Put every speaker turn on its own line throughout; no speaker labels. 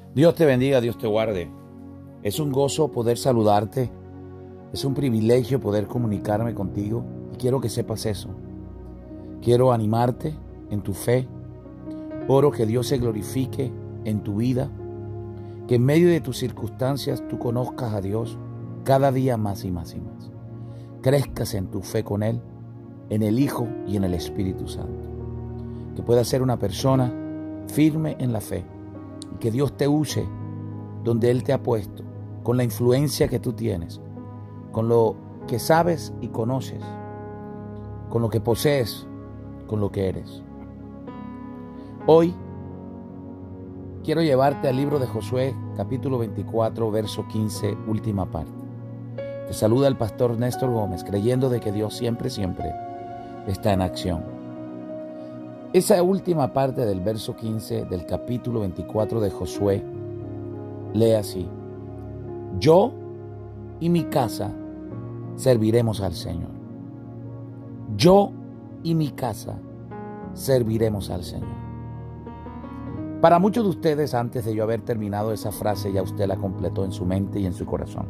Dios te bendiga, Dios te guarde. Es un gozo poder saludarte. Es un privilegio poder comunicarme contigo. Y quiero que sepas eso. Quiero animarte en tu fe. Oro que Dios se glorifique en tu vida. Que en medio de tus circunstancias tú conozcas a Dios cada día más y más y más. Crezcas en tu fe con Él, en el Hijo y en el Espíritu Santo. Que puedas ser una persona firme en la fe. Y que Dios te use donde Él te ha puesto, con la influencia que tú tienes, con lo que sabes y conoces, con lo que posees, con lo que eres. Hoy quiero llevarte al libro de Josué, capítulo 24, verso 15, última parte. Te saluda el pastor Néstor Gómez, creyendo de que Dios siempre está en acción. Esa última parte del verso 15 del capítulo 24 de Josué lee así: yo y mi casa serviremos al Señor. Yo y mi casa serviremos al Señor. Para muchos de ustedes, antes de yo haber terminado esa frase, ya usted la completó en su mente y en su corazón.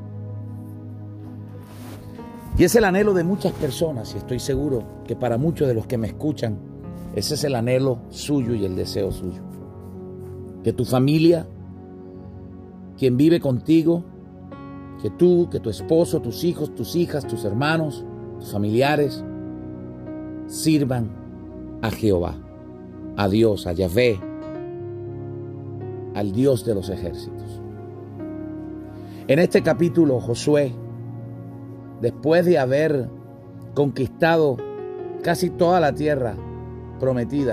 Y es el anhelo de muchas personas, y estoy seguro que para muchos de los que me escuchan, ese es el anhelo suyo y el deseo suyo. Que tu familia, quien vive contigo, que tú, que tu esposo, tus hijos, tus hijas, tus hermanos, tus familiares, sirvan a Jehová, a Dios, a Yahvé, al Dios de los ejércitos. En este capítulo, Josué, después de haber conquistado casi toda la tierra prometida,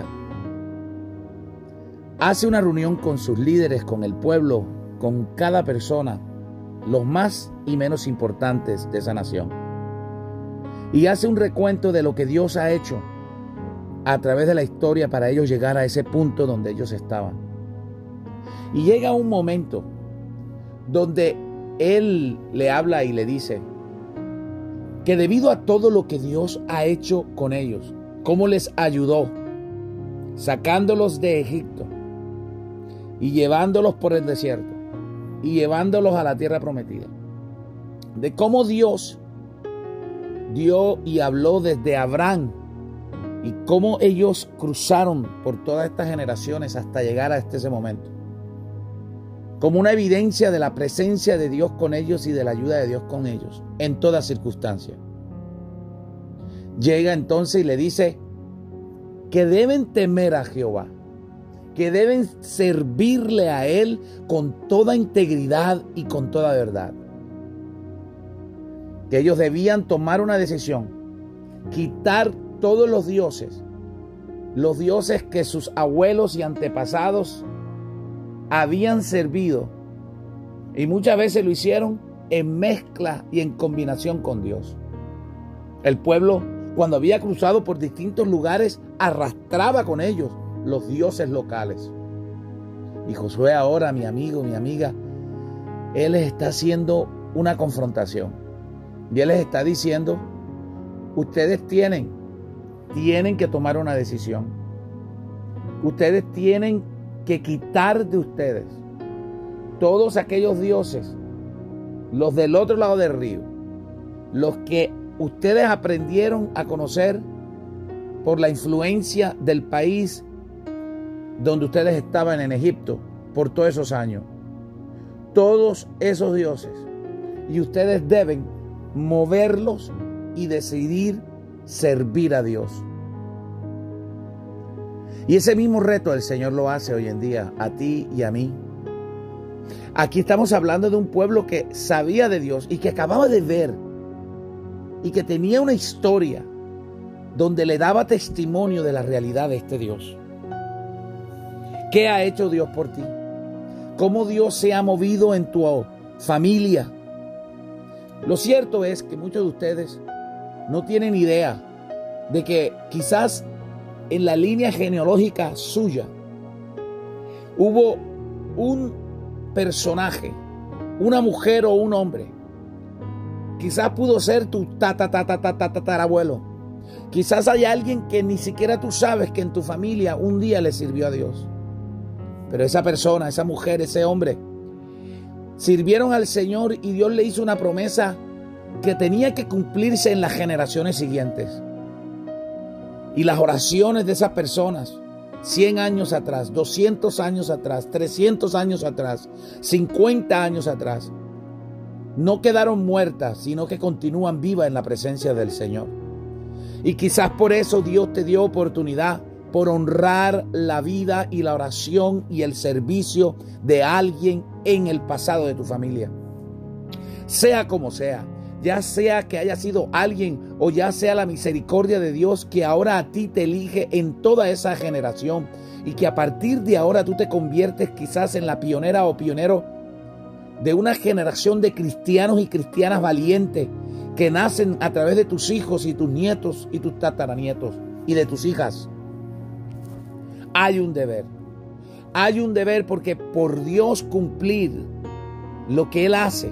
hace una reunión con sus líderes, con el pueblo, con cada persona, los más y menos importantes de esa nación, y hace un recuento de lo que Dios ha hecho a través de la historia para ellos llegar a ese punto donde ellos estaban. Y llega un momento donde Él le habla y le dice que debido a todo lo que Dios ha hecho con ellos, cómo les ayudó, sacándolos de Egipto y llevándolos por el desierto y llevándolos a la tierra prometida, de cómo Dios dio y habló desde Abraham y cómo ellos cruzaron por todas estas generaciones hasta llegar a ese momento, como una evidencia de la presencia de Dios con ellos y de la ayuda de Dios con ellos en toda circunstancia. Llega entonces y le dice que deben temer a Jehová, que deben servirle a Él con toda integridad y con toda verdad. Que ellos debían tomar una decisión, quitar todos los dioses que sus abuelos y antepasados habían servido, y muchas veces lo hicieron en mezcla y en combinación con Dios. El pueblo, cuando había cruzado por distintos lugares, arrastraba con ellos los dioses locales. Y Josué ahora, mi amigo, mi amiga, él les está haciendo una confrontación. Y él les está diciendo: ustedes tienen que tomar una decisión. Ustedes tienen que quitar de ustedes todos aquellos dioses, los del otro lado del río, los que ustedes aprendieron a conocer por la influencia del país donde ustedes estaban, en Egipto, por todos esos años. Todos esos dioses. Y ustedes deben moverlos y decidir servir a Dios. Y ese mismo reto el Señor lo hace hoy en día a ti y a mí. Aquí estamos hablando de un pueblo que sabía de Dios y que acababa de ver y que tenía una historia donde le daba testimonio de la realidad de este Dios. ¿Qué ha hecho Dios por ti? ¿Cómo Dios se ha movido en tu familia? Lo cierto es que muchos de ustedes no tienen idea de que quizás en la línea genealógica suya hubo un personaje, una mujer o un hombre. Quizás pudo ser tu tatarabuelo. Quizás hay alguien que ni siquiera tú sabes que en tu familia un día le sirvió a Dios. Pero esa persona, esa mujer, ese hombre, sirvieron al Señor y Dios le hizo una promesa que tenía que cumplirse en las generaciones siguientes. Y las oraciones de esas personas, 100 años atrás, 200 años atrás, 300 años atrás, 50 años atrás, no quedaron muertas, sino que continúan vivas en la presencia del Señor. Y quizás por eso Dios te dio oportunidad, por honrar la vida y la oración y el servicio de alguien en el pasado de tu familia. Sea como sea, ya sea que haya sido alguien o ya sea la misericordia de Dios que ahora a ti te elige en toda esa generación y que a partir de ahora tú te conviertes quizás en la pionera o pionero de una generación de cristianos y cristianas valientes que nacen a través de tus hijos y tus nietos y tus tataranietos y de tus hijas. Hay un deber porque por Dios cumplir lo que Él hace,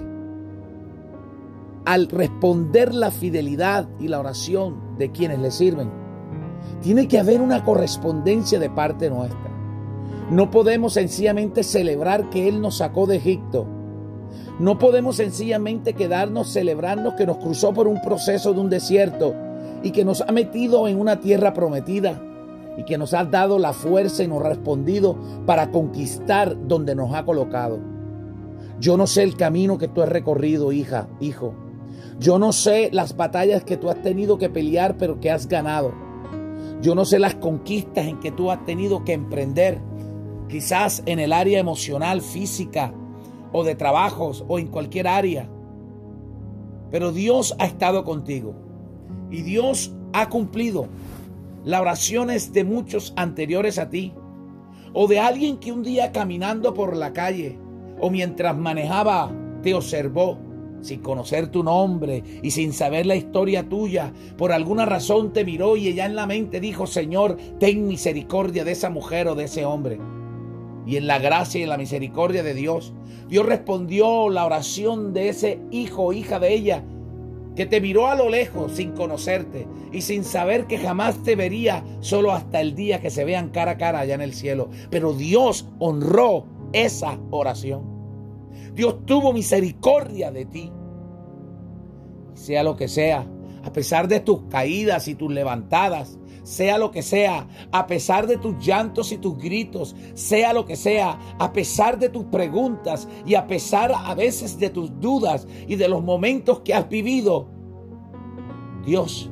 al responder la fidelidad y la oración de quienes le sirven, tiene que haber una correspondencia de parte nuestra. No podemos sencillamente celebrar que Él nos sacó de Egipto. No podemos sencillamente quedarnos celebrando que nos cruzó por un proceso de un desierto y que nos ha metido en una tierra prometida y que nos ha dado la fuerza y nos ha respondido para conquistar donde nos ha colocado. Yo no sé el camino que tú has recorrido, hija, hijo. Yo no sé las batallas que tú has tenido que pelear, pero que has ganado. Yo no sé las conquistas en que tú has tenido que emprender, quizás en el área emocional, física, o de trabajos, o en cualquier área. Pero Dios ha estado contigo y Dios ha cumplido las oraciones de muchos anteriores a ti, o de alguien que un día caminando por la calle o mientras manejaba te observó sin conocer tu nombre y sin saber la historia tuya. Por alguna razón te miró y ella en la mente dijo: Señor, ten misericordia de esa mujer o de ese hombre. Y en la gracia y en la misericordia de Dios, Dios respondió la oración de ese hijo o hija de ella, que te miró a lo lejos sin conocerte y sin saber que jamás te vería, solo hasta el día que se vean cara a cara allá en el cielo. Pero Dios honró esa oración. Dios tuvo misericordia de ti. Sea lo que sea, a pesar de tus caídas y tus levantadas, sea lo que sea, a pesar de tus llantos y tus gritos, sea lo que sea, a pesar de tus preguntas y a pesar a veces de tus dudas y de los momentos que has vivido, Dios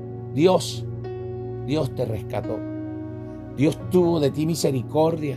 te rescató. Dios tuvo de ti misericordia.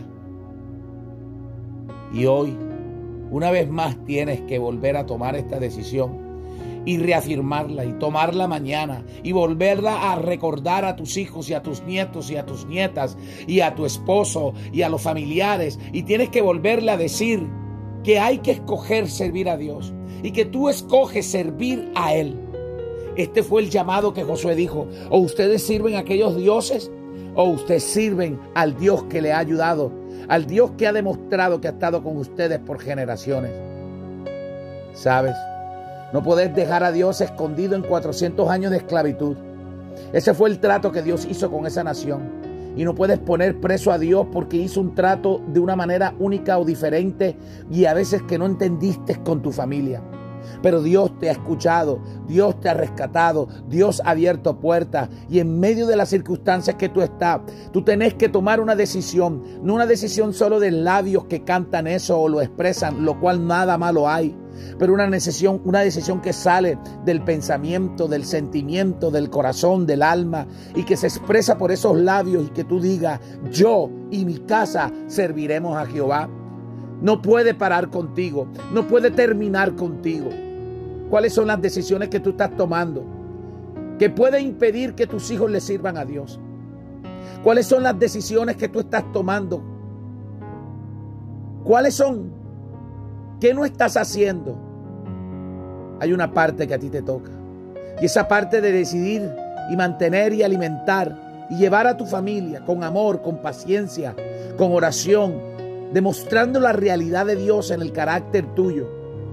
Y hoy, una vez más, tienes que volver a tomar esta decisión y reafirmarla y tomarla mañana y volverla a recordar a tus hijos y a tus nietos y a tus nietas y a tu esposo y a los familiares, y tienes que volverle a decir que hay que escoger servir a Dios y que tú escoges servir a Él. Este fue el llamado que Josué dijo: o ustedes sirven a aquellos dioses o ustedes sirven al Dios que le ha ayudado, al Dios que ha demostrado que ha estado con ustedes por generaciones. ¿Sabes? No puedes dejar a Dios escondido en 400 años de esclavitud. Ese fue el trato que Dios hizo con esa nación. Y no puedes poner preso a Dios porque hizo un trato de una manera única o diferente y a veces que no entendiste con tu familia. Pero Dios te ha escuchado, Dios te ha rescatado, Dios ha abierto puertas, y en medio de las circunstancias que tú estás, tú tenés que tomar una decisión, no una decisión solo de labios que cantan eso o lo expresan, lo cual nada malo hay, pero una decisión que sale del pensamiento, del sentimiento, del corazón, del alma, y que se expresa por esos labios y que tú digas: yo y mi casa serviremos a Jehová. No puede parar contigo, no puede terminar contigo. ¿Cuáles son las decisiones que tú estás tomando que puede impedir que tus hijos le sirvan a Dios? ¿Cuáles son las decisiones que tú estás tomando? ¿Cuáles son? ¿Qué no estás haciendo? Hay una parte que a ti te toca, y esa parte de decidir y mantener y alimentar y llevar a tu familia con amor, con paciencia, con oración, demostrando la realidad de Dios en el carácter tuyo.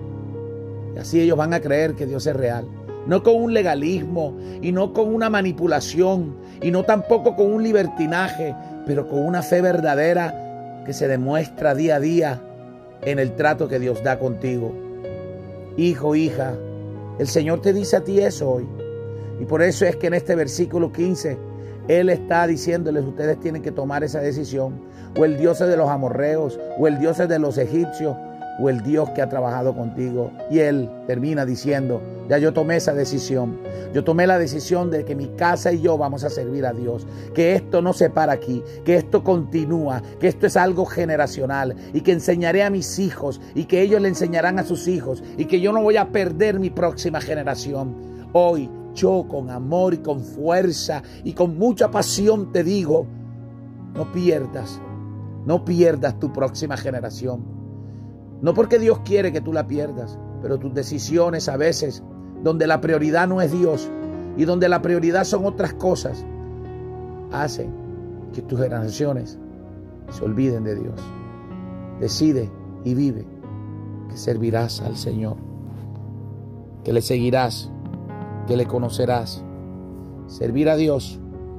Y así ellos van a creer que Dios es real. No con un legalismo y no con una manipulación y no tampoco con un libertinaje, pero con una fe verdadera que se demuestra día a día en el trato que Dios da contigo. Hijo, hija, el Señor te dice a ti eso hoy. Y por eso es que en este versículo 15, Él está diciéndoles, ustedes tienen que tomar esa decisión. O el Dios es de los amorreos, o el Dios es de los egipcios, o el Dios que ha trabajado contigo. Y Él termina diciendo, ya yo tomé esa decisión. Yo tomé la decisión de que mi casa y yo vamos a servir a Dios. Que esto no se para aquí, que esto continúa, que esto es algo generacional. Y que enseñaré a mis hijos, y que ellos le enseñarán a sus hijos. Y que yo no voy a perder mi próxima generación. Hoy, yo con amor y con fuerza y con mucha pasión te digo, no pierdas tu próxima generación. No porque Dios quiere que tú la pierdas, pero tus decisiones a veces, donde la prioridad no es Dios y donde la prioridad son otras cosas, hacen que tus generaciones se olviden de Dios. Decide y vive que servirás al Señor, que le seguirás, que le conocerás. Servir a Dios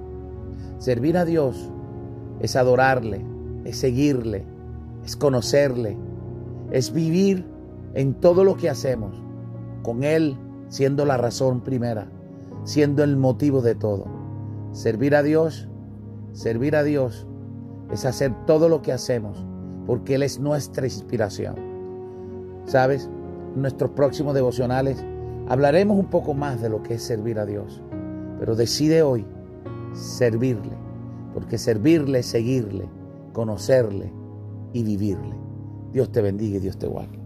es adorarle, es seguirle, es conocerle, es vivir en todo lo que hacemos, con Él siendo la razón primera, siendo el motivo de todo. Servir a Dios es hacer todo lo que hacemos, porque Él es nuestra inspiración. ¿Sabes? En nuestros próximos devocionales hablaremos un poco más de lo que es servir a Dios, pero decide hoy servirle, porque servirle es seguirle, conocerle y vivirle. Dios te bendiga y Dios te guarde.